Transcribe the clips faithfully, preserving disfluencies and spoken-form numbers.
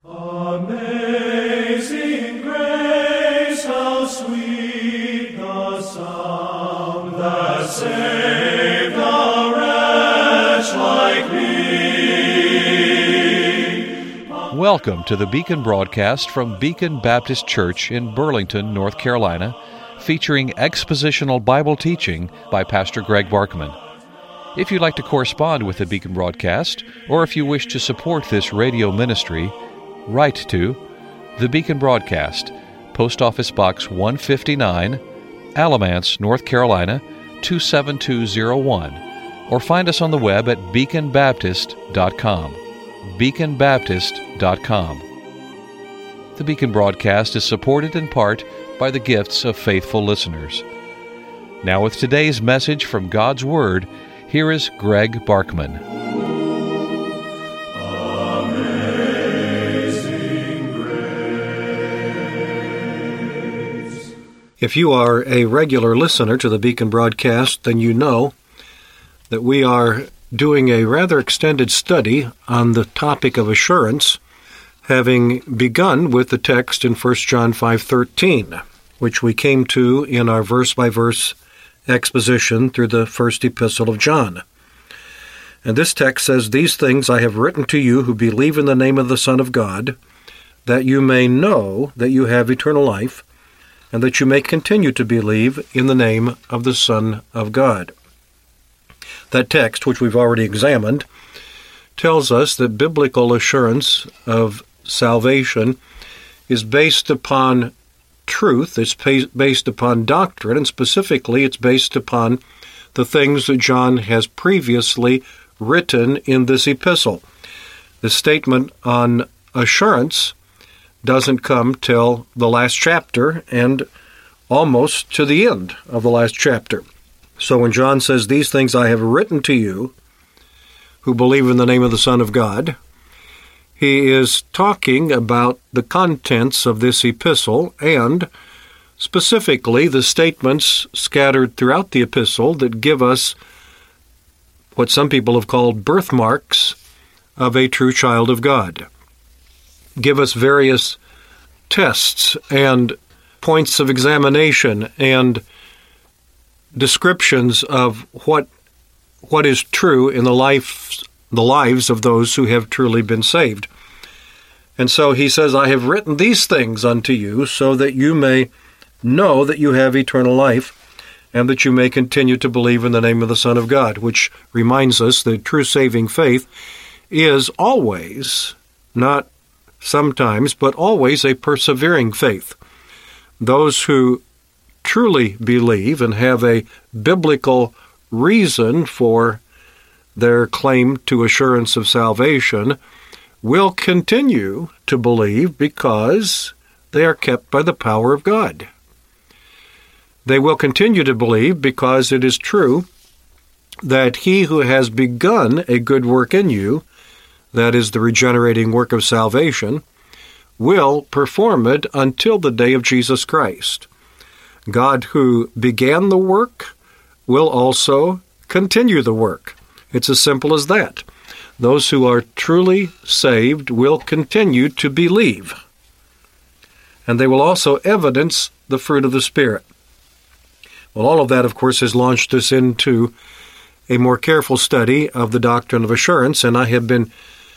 Amazing grace, how sweet the sound that saved a wretch like me. Welcome to the Beacon broadcast from Beacon Baptist Church in Burlington, North Carolina, featuring expositional Bible teaching by Pastor Greg Barkman. If you'd like to correspond with the Beacon broadcast, or if you wish to support this radio ministry, write to The Beacon Broadcast, Post Office Box one fifty-nine, Alamance, North Carolina, two seven two zero one, or find us on the web at beacon baptist dot com. beacon baptist dot com. The Beacon Broadcast is supported in part by the gifts of faithful listeners. Now with today's message from God's Word, here is Greg Barkman. If you are a regular listener to the Beacon broadcast, then you know that we are doing a rather extended study on the topic of assurance, having begun with the text in First John five thirteen, which we came to in our verse-by-verse exposition through the first epistle of John. And this text says, "These things I have written to you who believe in the name of the Son of God, that you may know that you have eternal life, and that you may continue to believe in the name of the Son of God." That text, which we've already examined, tells us that biblical assurance of salvation is based upon truth, it's based upon doctrine, and specifically it's based upon the things that John has previously written in this epistle. The statement on assurance doesn't come till the last chapter and almost to the end of the last chapter. So when John says, "These things I have written to you who believe in the name of the Son of God," he is talking about the contents of this epistle and specifically the statements scattered throughout the epistle that give us what some people have called birthmarks of a true child of God. Give us various tests and points of examination and descriptions of what what is true in the life the lives of those who have truly been saved. And so he says, "I have written these things unto you so that you may know that you have eternal life and that you may continue to believe in the name of the Son of God," which reminds us that true saving faith is always, not sometimes, but always a persevering faith. Those who truly believe and have a biblical reason for their claim to assurance of salvation will continue to believe because they are kept by the power of God. They will continue to believe because it is true that he who has begun a good work in you, that is the regenerating work of salvation, will perform it until the day of Jesus Christ. God who began the work will also continue the work. It's as simple as that. Those who are truly saved will continue to believe, and they will also evidence the fruit of the Spirit. Well, all of that, of course, has launched us into a more careful study of the doctrine of assurance, and I have been,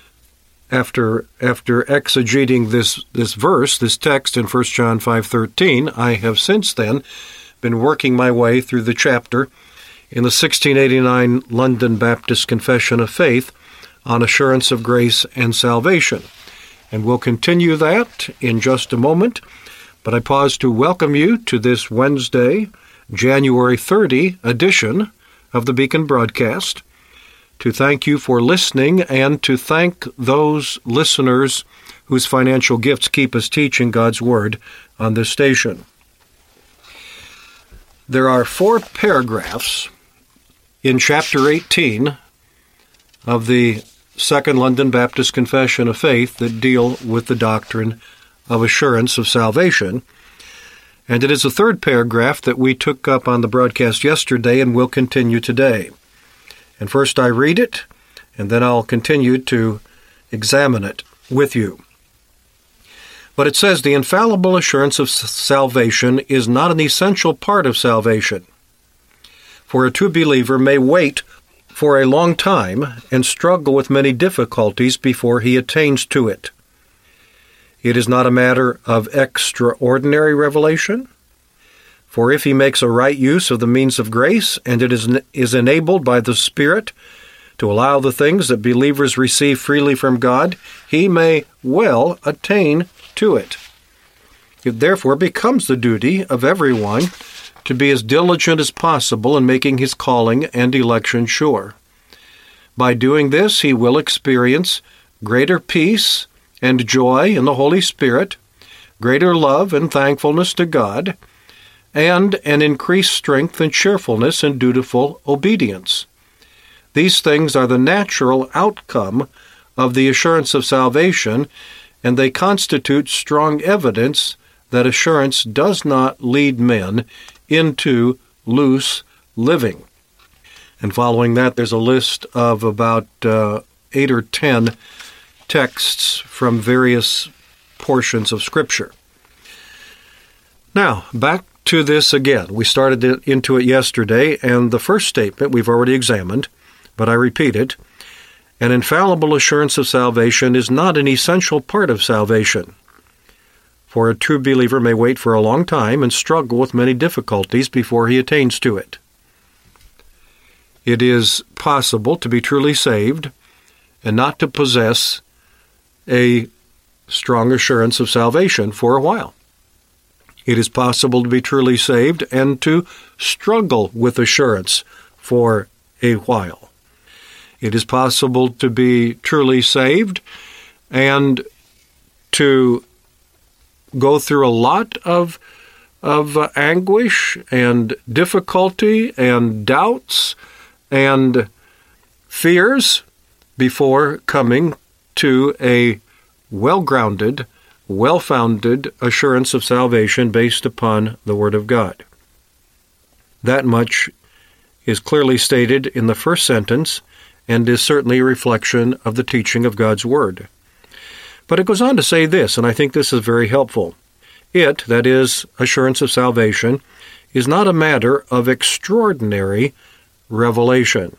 after after exegeting this, this verse, this text in First John five thirteen, I have since then been working my way through the chapter in the sixteen eighty-nine London Baptist Confession of Faith on assurance of grace and salvation. And we'll continue that in just a moment, but I pause to welcome you to this Wednesday, January thirtieth edition of the Beacon broadcast, to thank you for listening and to thank those listeners whose financial gifts keep us teaching God's Word on this station. There are four paragraphs in chapter eighteen of the Second London Baptist Confession of Faith that deal with the doctrine of assurance of salvation. And it is the third paragraph that we took up on the broadcast yesterday and will continue today. And first I read it, and then I'll continue to examine it with you. But it says the infallible assurance of salvation is not an essential part of salvation. For a true believer may wait for a long time and struggle with many difficulties before he attains to it. It is not a matter of extraordinary revelation, for if he makes a right use of the means of grace, and it is, is enabled by the Spirit to allow the things that believers receive freely from God, he may well attain to it. It therefore becomes the duty of everyone to be as diligent as possible in making his calling and election sure. By doing this, he will experience greater peace and joy in the Holy Spirit, greater love and thankfulness to God, and an increased strength and cheerfulness in dutiful obedience. These things are the natural outcome of the assurance of salvation, and they constitute strong evidence that assurance does not lead men into loose living. And following that, there's a list of about uh, eight or ten texts from various portions of Scripture. Now, back to this again. We started into it yesterday, and the first statement we've already examined, but I repeat it. An infallible assurance of salvation is not an essential part of salvation. For a true believer may wait for a long time and struggle with many difficulties before he attains to it. It is possible to be truly saved and not to possess a strong assurance of salvation for a while. It is possible to be truly saved and to struggle with assurance for a while. It is possible to be truly saved and to go through a lot of, of uh, anguish and difficulty and doubts and fears before coming to a well-grounded, well-founded assurance of salvation based upon the Word of God. That much is clearly stated in the first sentence and is certainly a reflection of the teaching of God's Word. But it goes on to say this, and I think this is very helpful. It, that is, assurance of salvation, is not a matter of extraordinary revelation.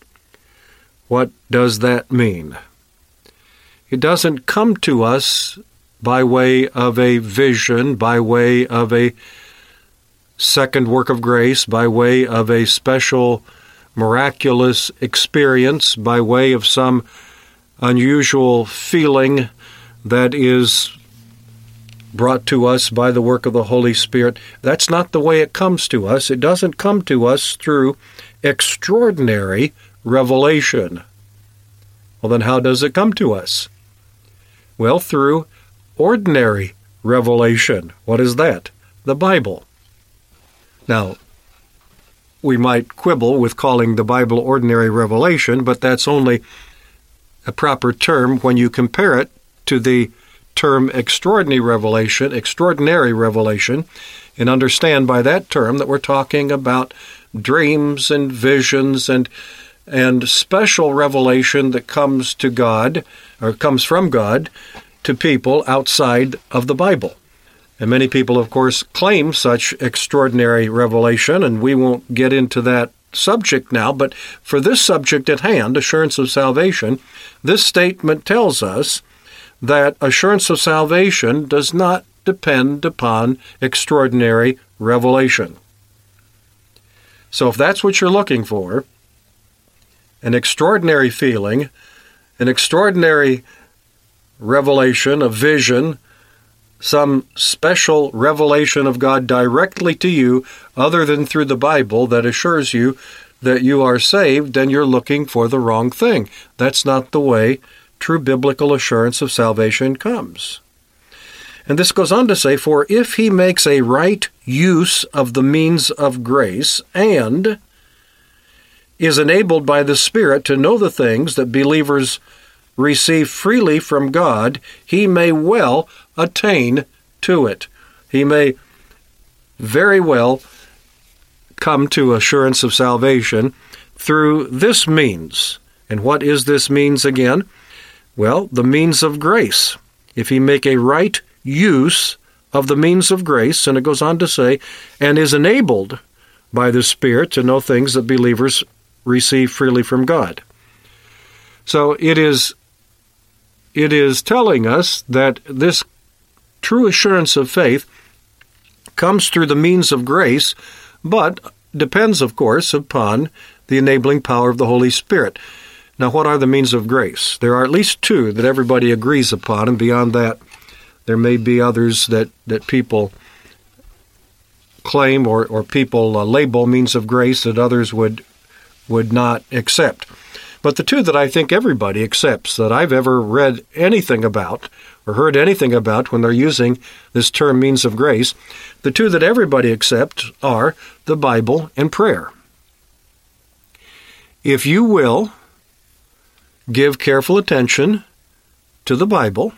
What does that mean? It doesn't come to us by way of a vision, by way of a second work of grace, by way of a special miraculous experience, by way of some unusual feeling that is brought to us by the work of the Holy Spirit. That's not the way it comes to us. It doesn't come to us through extraordinary revelation. Well, then how does it come to us? Well, through ordinary revelation. What is that? The Bible. Now, we might quibble with calling the Bible ordinary revelation, but that's only a proper term when you compare it to the term extraordinary revelation, extraordinary revelation, and understand by that term that we're talking about dreams and visions and and special revelation that comes to God, or comes from God, to people outside of the Bible. And many people, of course, claim such extraordinary revelation, and we won't get into that subject now, but for this subject at hand, assurance of salvation, this statement tells us that assurance of salvation does not depend upon extraordinary revelation. So if that's what you're looking for, an extraordinary feeling, an extraordinary revelation, a vision, some special revelation of God directly to you other than through the Bible that assures you that you are saved, then you're looking for the wrong thing. That's not the way true biblical assurance of salvation comes. And this goes on to say, for if he makes a right use of the means of grace and is enabled by the Spirit to know the things that believers receive freely from God, he may well attain to it. He may very well come to assurance of salvation through this means. And what is this means again? Well, the means of grace. If he make a right use of the means of grace, and it goes on to say, and is enabled by the Spirit to know things that believers receive freely from God. So it is, it is telling us that this true assurance of faith comes through the means of grace, but depends, of course, upon the enabling power of the Holy Spirit. Now, what are the means of grace? There are at least two that everybody agrees upon, and beyond that, there may be others that, that people claim or, or people uh, label means of grace that others would would not accept. But the two that I think everybody accepts, that I've ever read anything about or heard anything about when they're using this term means of grace, the two that everybody accepts are the Bible and prayer. If you will give careful attention to the Bible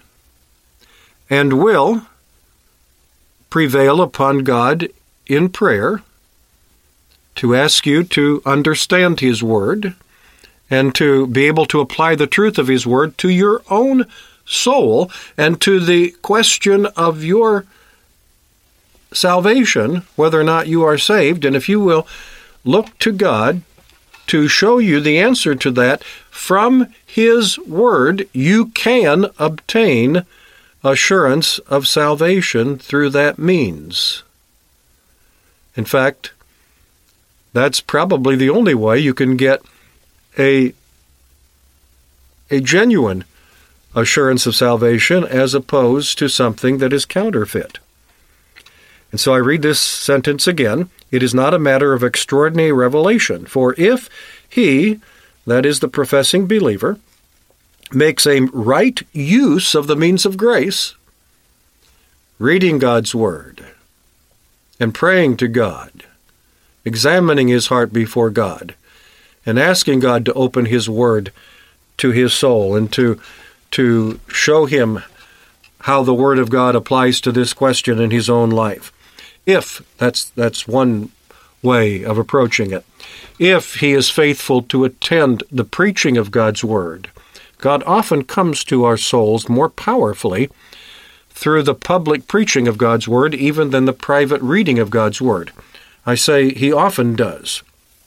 and will prevail upon God in prayer to ask you to understand His Word and to be able to apply the truth of His Word to your own soul and to the question of your salvation, whether or not you are saved. And if you will look to God to show you the answer to that from His Word, you can obtain assurance of salvation through that means. In fact, that's probably the only way you can get a, a genuine assurance of salvation as opposed to something that is counterfeit. And so I read this sentence again. It is not a matter of extraordinary revelation, for if he, that is the professing believer, makes a right use of the means of grace, reading God's Word and praying to God, examining his heart before God, and asking God to open His Word to his soul and to, to show him how the Word of God applies to this question in his own life. If, that's, that's one way of approaching it, if he is faithful to attend the preaching of God's Word, God often comes to our souls more powerfully through the public preaching of God's Word even than the private reading of God's Word. I say He often does.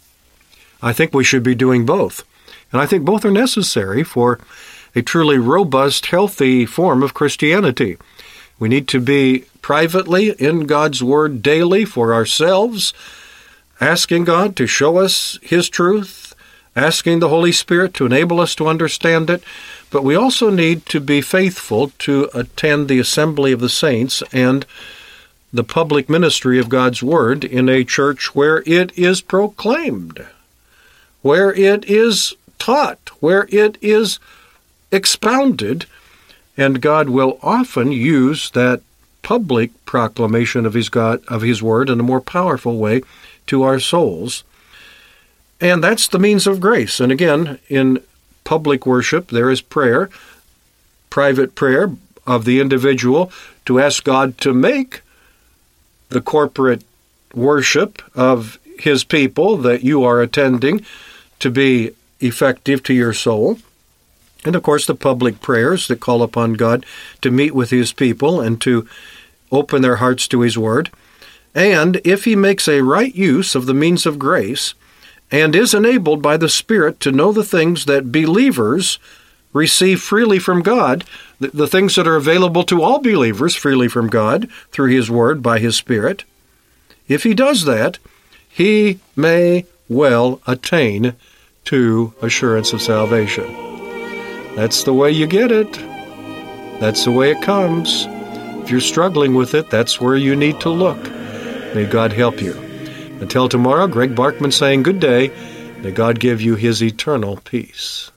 I think we should be doing both. And I think both are necessary for a truly robust, healthy form of Christianity. We need to be privately in God's Word daily for ourselves, asking God to show us His truth, asking the Holy Spirit to enable us to understand it. But we also need to be faithful to attend the assembly of the saints and the public ministry of God's Word in a church where it is proclaimed, where it is taught, where it is expounded, and God will often use that public proclamation of His God, of His Word in a more powerful way to our souls. And that's the means of grace. And again, in public worship, there is prayer, private prayer of the individual to ask God to make the corporate worship of His people that you are attending to be effective to your soul. And of course, the public prayers that call upon God to meet with His people and to open their hearts to His Word. And if He makes a right use of the means of grace and is enabled by the Spirit to know the things that believers receive freely from God, the, the things that are available to all believers freely from God through His Word by His Spirit, if He does that, he may well attain to assurance of salvation. That's the way you get it. That's the way it comes. If you're struggling with it, that's where you need to look. May God help you. Until tomorrow, Greg Barkman saying good day. May God give you His eternal peace.